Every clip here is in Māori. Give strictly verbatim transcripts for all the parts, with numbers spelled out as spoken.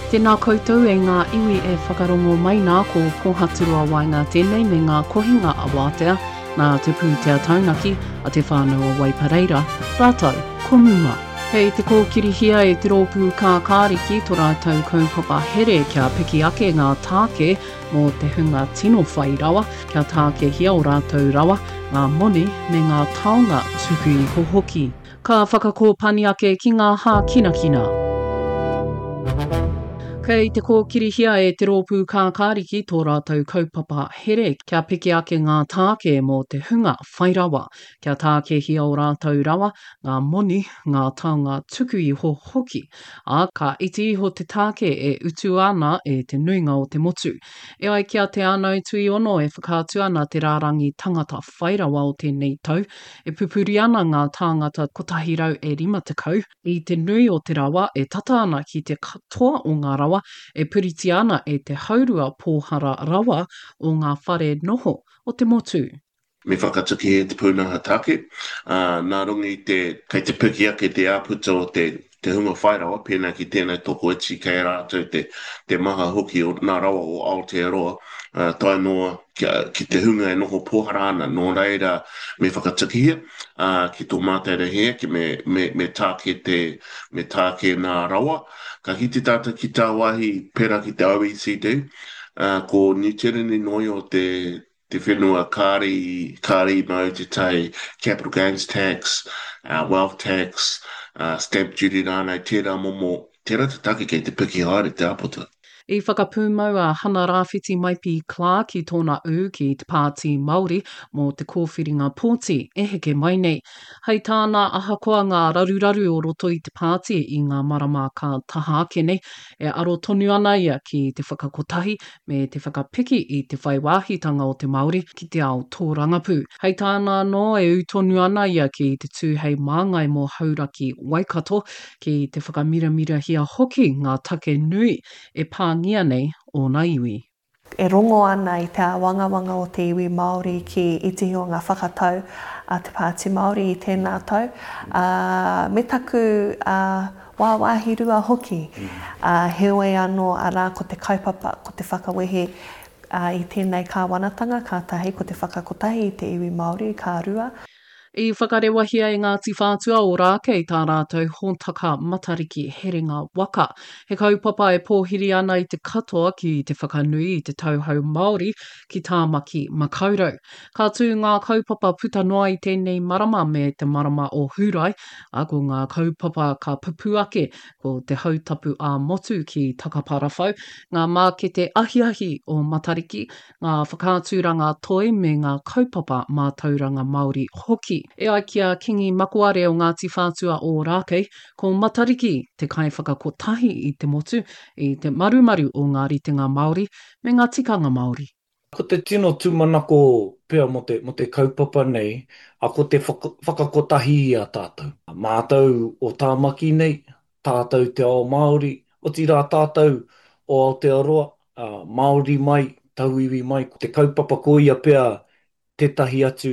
Tēnā koutou e ngā iwi e whakarongo mai nā ko pōhaturua wainga tēnei me ngā kohinga a Wātea, nā te pū te ataunaki a te whānau a Waipareira, rātou, ko mua. Hei te kōkirihia e te rōpū kā kāriki tō rātou kaupapa here kia piki ake ngā tāke mō te hunga tino whai rawa, kia tāke hia o rātou rawa, ngā moni me ngā taonga tuku i hohoki. Ka whakakōpani ake ki ngā hā kina kina. Kei te kōkirihia e te rōpū kā kāriki tō rātou kaupapa here kia piki ake ngā tāke mō te hunga whai rawa, kia tāke hia o rātou rawa, ngā moni, ngā taonga tuku i hohoki. A ka iti iho te tāke e utu ana e te nuinga o te motu. E ai kia te anau tui ono e whakaatu ana te rārangi tangata whai rawa o tēnei tau, e pupuri ana ngā tāngata kotahi rau e rima tekau, i te nui o te rawa e tata ana ki te katoa o ngā rawa, e puriti ana e te haurua pōhara rawa o ngā whare noho o te motu. Me whakatuki e te pūnaha take, uh, nā rungi te, kei te piki ake te āputa o te, te hunga whairawa, pēnā ki tēnei toko iti kei rātou te, te maha hoki o nā rawa o Aotearoa, uh, tai noa ki, ki te hunga e noho pōhara ana, nō reira me whakatuki hia, uh, ki tō māteira hea, ki me, me, me tāke te, me tāke nā rawa, ka hiti tāta ki tā wahi pera ki te O E C D, uh, ko New Zealand noi o te te whenua kāri, kāri mau te tai capital gains tax, uh, wealth tax, uh, stamp duty rānei, tērā momo, tērā te take kei te piki haere te apota. I whakapūmau a Hana Rāwhiti Maipi Clark ki tōna u ki te pāti Māori mō te kōwhiringa pōti e heke mai nei. Hei tāna ahakoa ngā raruraru o roto i te pāti i ngā marama ka taha ake nei, e aro tonu ana ia ki te whakakotahi me te whakapiki i te whaiwāhitanga o te Māori ki te ao tō rangapū. Hei tāna no e utonu ana ia ki te tūhei māngai mō hauraki Waikato ki te whakamiramira hia hoki ngā take nui e pā ngia nei o nā iwi. E rongo ana i te wangawanga o te iwi Māori ki iti o ngā whakatau a te pāti Māori i tēnā tau. Uh, me taku uh, wāwāhirua hoki, uh, heoi anō arā ko te kaupapa, ko te whakawehe uh, i tēnei kāwanatanga, kātahi ko te whakakotahi i te iwi Māori, kā rua. I whakarewahia e Ngāti Whātua o rāke i tā rātou hōntaka matariki heringa waka. He kaupapa e pōhiri ana i te katoa ki te whakanui i te tauhou Māori ki tāmaki makaurau. Ka tū ngā kaupapa puta noa i tēnei marama me te marama o Hurai, a ko ngā kaupapa ka pupu ake ko te hautapu a motu ki Takaparawhau, ngā mākete ahiahi o matariki, ngā whakāturanga toi me ngā kaupapa mātauranga Māori hoki. E ai kia kingi makuare o Ngāti Whātua o Rākei, ko matariki te kai whakakotahi i te motu, i te marumaru o ngā ritenga Māori me ngā tikanga Māori. Ko te tino tūmanako pēr mo te, mo te kaupapa nei, a ko te whaka, whakakotahi a tātou. Mātou o Tāmaki nei, tātou te ao Māori, o tira tātou o Aotearoa, uh, Māori mai, tauiwi mai, te kaupapa ko ia pēr tētahi atu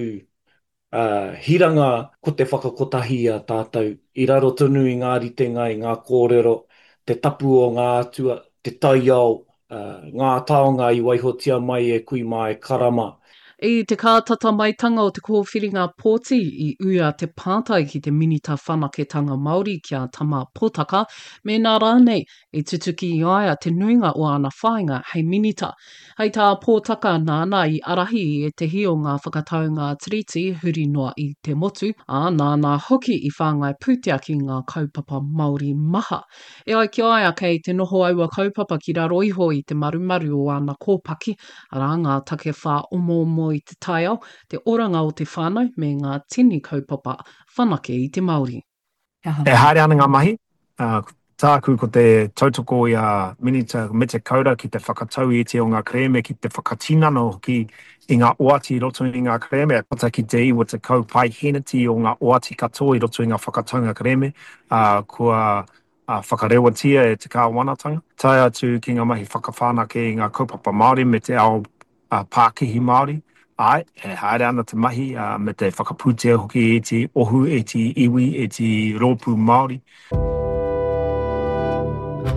Uh, hiranga ko te whakakotahi a tātou, i raro tonu i ngā ritenga, i ngā kōrero, te tapu o ngā atua, te taiao, uh, ngā taonga i waihotia mai e kui mai karama. I te kātata maitanga o te kōwhiringa pōti i uia te pātai ki te minita whanaketanga Māori kia tama pōtaka, me nā rānei i tutuki i aia te nuinga o ana whāinga hei minita. Hei tā pōtaka nāna i arahi e te hi o ngā whakataunga tiriti huri noa i te motu, a nāna hoki i whāngai pūtea ki ngā kaupapa Māori maha. E ai ki aia kei te noho aua kaupapa ki raro iho i te marumaru o ana kōpaki, ara ngā take whā omo omo i te taiao, te oranga o te whānau me ngā tini kaupapa whanake i te Māori. E haere ana ngā mahi, uh, tāku ko te tautoko i a minita me te kaura ki te whakatau i te o ngā kreme ki te whakatinano ki i ngā oati i roto i ngā kreme, pata ki te iwa te kaupai henati o ngā oati katoa i roto i ngā whakataunga kreme, uh, kua uh, whakarewatia e te kāwanatanga. Tai atu ki ngā mahi whakawhanake i ngā kaupapa Māori me te ao uh, Pākihi Māori. Ai, e haere ana te mahi uh, me te whakapūtea hoki e te ohu, e te iwi, e te rōpū Māori.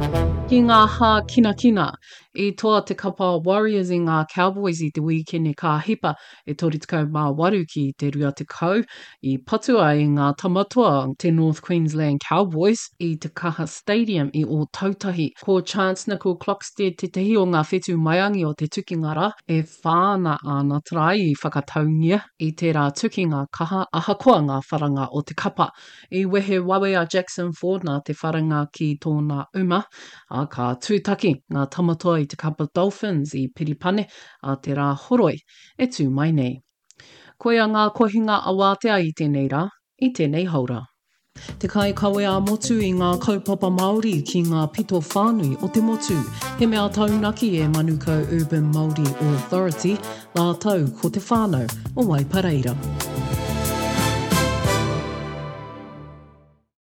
Ki ngā hā kina kina, i toa te kapa Warriors i ngā Cowboys i te weekend ka hipa e tori tekau mā waru ki te rua te kau, i patua i ngā tamatoa te North Queensland Cowboys i te Kaha Stadium i o Tautahi. Ko Chance Nicol-Clockstead te tehi o ngā whetū maiangi o te tukingara e whāna ana trai i whakataungia i te rā tukinga kaha ahakoa ngā wharanga o te kapa. I wehe Wawea Jackson Ford nā te wharanga ki tōna uma, a ka tūtaki ngā tamatoa i te kapa Dolphins i Piripane a te rā horoi e tū mai nei. Koia ngā kohinga awātea i tēnei rā, i tēnei haura. Te kai kawe a motu i ngā kaupapa Māori ki ngā pito whānui o te motu. He mea taunaki e Manukau Urban Māori Authority, nā tau ko te whānau o Waipareira.